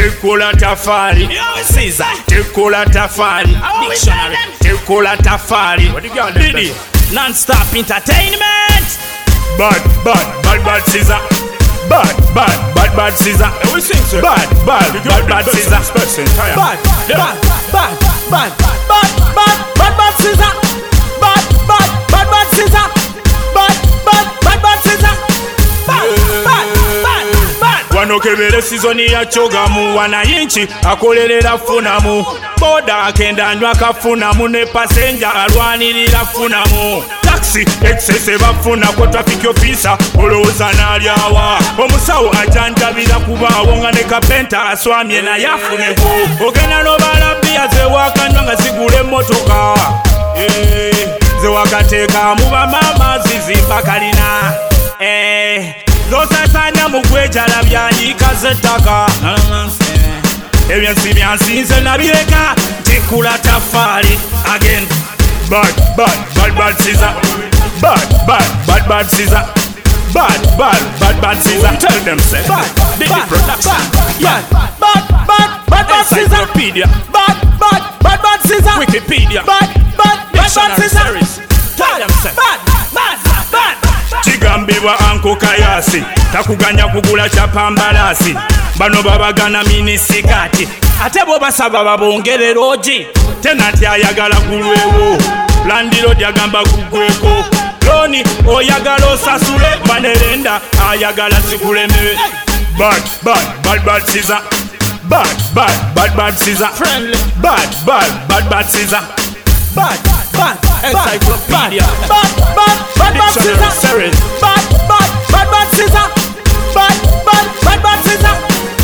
Tekola tafari. Caesar. Tekola tafari. Dictionary. Tekola tafari. Didi. Non-stop entertainment. Bad Caesar. Bad Caesar. We sing, sir. Bad Caesar. Bad Caesar. Bad Caesar. Wanokebere sizoni ya chogamu wanayinchi akolerera funamu boda akenda anywa kafunamu ne passenger alwanirira funamu taxi excess bafuna ko traffic officer olowooza n'alyawa omusawo ajanjabira kubaawo nga ne kapenta aswamye naye afuneku ogenda n'obalabbiya zewakanywa nga zigula emmotoka zewakateekamu bamaama zizimba kalina zosasanya mugwejala byayika zettaka ebyensi byansinze nabireka tikula tafari again bad Caesar. Bad Caesar. Bad Caesar. Tell them say bad production. Bad Caesar. Encyclopedia. Bad Caesar. Wikipedia. Bad Caesar. Tell them say Bad. Kigambibwa Anko Kayasi takuganya kugula kyapambalasi bano babagana minisikati ate bo basaba babongerera ogi tena nti ayagala kulwewo landiro lyagamba kugweko loni oyagala osasule banerenda ayagala sikulemewe bad Caesar. Bad Caesar. Friendly. Bad Caesar. Bad Encyclopedia. Bad Dictionary. Caesar. Series. Bad Caesar. Bad Caesar.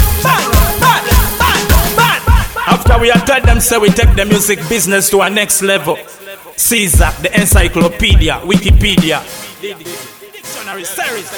After we had told them, say we take the music business to our next level. Caesar, the encyclopedia, Wikipedia, dictionary series.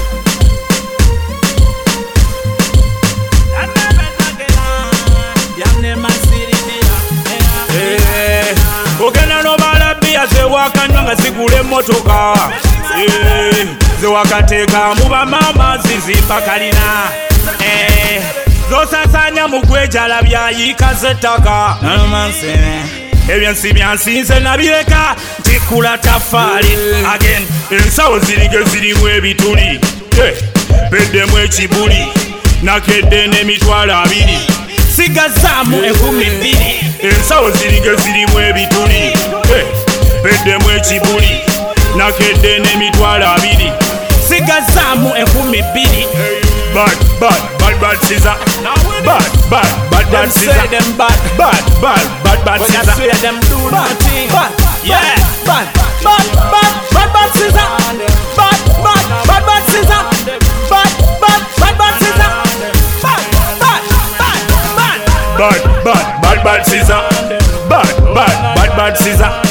Ogenda n'obalabbiya zewakanywa nga zigula emmotoka zewakateekamu bamaama zizimba kalina zosasanya mugwejala byayika zettaka ebyensi byansinze nabireka tikula tafari again ensawo zirige zirimu ebituli beddemu ekibuli nakedde n'emitwalo 2 sigazaamu 10,000 ensawo zirige zirimu ebituli beddemu ekibuli nakedde n'emitwalo 2 sigazaamu 10,000 Bad Caesar. Bad Caesar. Them bad. Bad When I Caesar. swear them do nothing. Yeah. Bad Caesar. Bad Caesar. Bad Caesar. Bad Caesar. Bad Caesar.